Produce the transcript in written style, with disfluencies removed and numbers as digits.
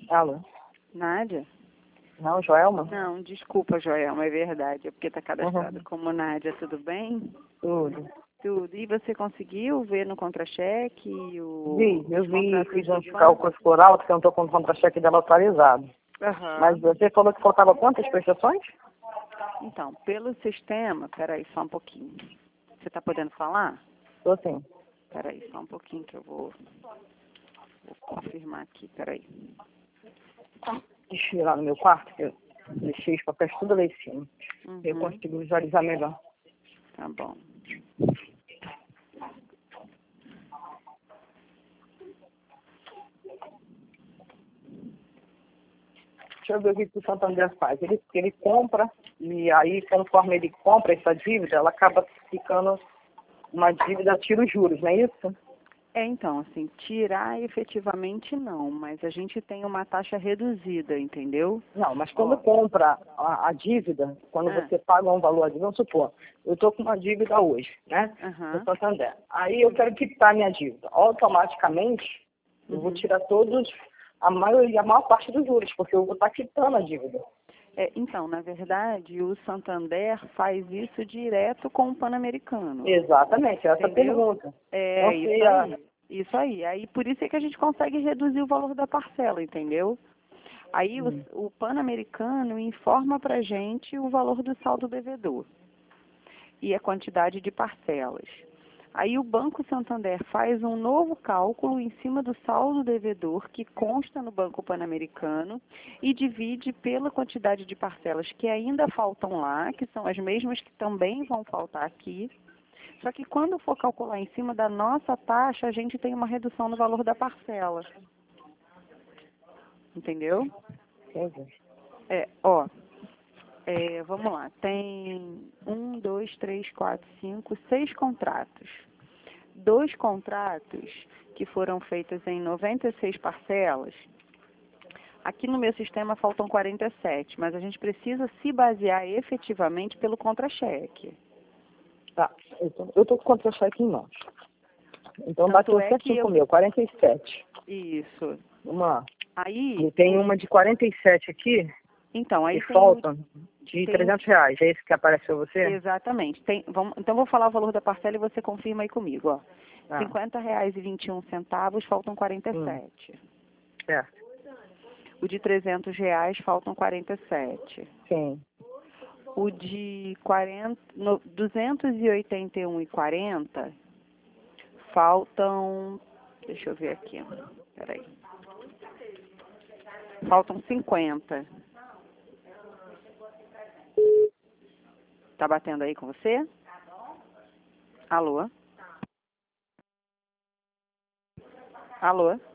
Alô? Nádia? Não, Joelma? Não, desculpa, Joelma, é verdade. É porque está cadastrado como Nádia, tudo bem? Tudo. Tudo. E você conseguiu ver no contra-cheque Eu os vi, contratos fiz do uns banco? cálculos por alto, que eu não estou com o contra-cheque dela atualizado. Aham. Mas você falou que faltava quantas prestações? Então, pelo sistema, peraí, só um pouquinho. Você está podendo falar? Estou sim. Peraí, só um pouquinho que eu vou confirmar aqui, peraí. Deixa eu ir lá no meu quarto, que eu deixei os papéis tudo lá em cima. Eu Uhum, consigo visualizar melhor. tá bom. Deixa eu ver o que o Santander faz. Ele compra, e aí, conforme ele compra essa dívida, ela acaba ficando uma dívida, tira os juros, não é isso? Então, assim, tirar efetivamente não, mas a gente tem uma taxa reduzida, entendeu? Não, mas quando compra a dívida, quando você paga um valor, vamos supor, eu estou com uma dívida hoje, né, no Santander. Aí eu quero quitar minha dívida. Automaticamente, eu vou tirar a maior parte dos juros, porque eu vou estar quitando a dívida. Então, na verdade, o Santander faz isso direto com o Pan-Americano. Exatamente, essa Entendeu? pergunta. Isso aí. Aí, por isso é que a gente consegue reduzir o valor da parcela, entendeu? Aí o Pan-Americano informa pra gente o valor do saldo devedor e a quantidade de parcelas. Aí o Banco Santander faz um novo cálculo em cima do saldo devedor que consta no Banco Pan-Americano e divide pela quantidade de parcelas que ainda faltam lá, que são as mesmas que também vão faltar aqui. Só que quando for calcular em cima da nossa taxa, a gente tem uma redução no valor da parcela. Entendeu? Entendi. Vamos lá. Tem 1, 2, 3, 4, 5, 6 contratos. 2 contratos que foram feitos em 96 parcelas. Aqui no meu sistema faltam 47, mas a gente precisa se basear efetivamente pelo contra-cheque. Tá, eu estou com contra-cheque em mãos. Então bateu certinho com o meu, 47. Isso. Vamos lá. Aí... E tem uma de 47 aqui, então, aí que faltam de R$300. É esse que apareceu você? Exatamente. Então, vou falar o valor da parcela e você confirma aí comigo. Ó. Ah. R$50,21, faltam 47. Certo. O de R$300, faltam 47. Sim. O de 281,40, faltam... Deixa eu ver aqui. Peraí. Faltam 50. Tá batendo aí com você? Alô? Alô?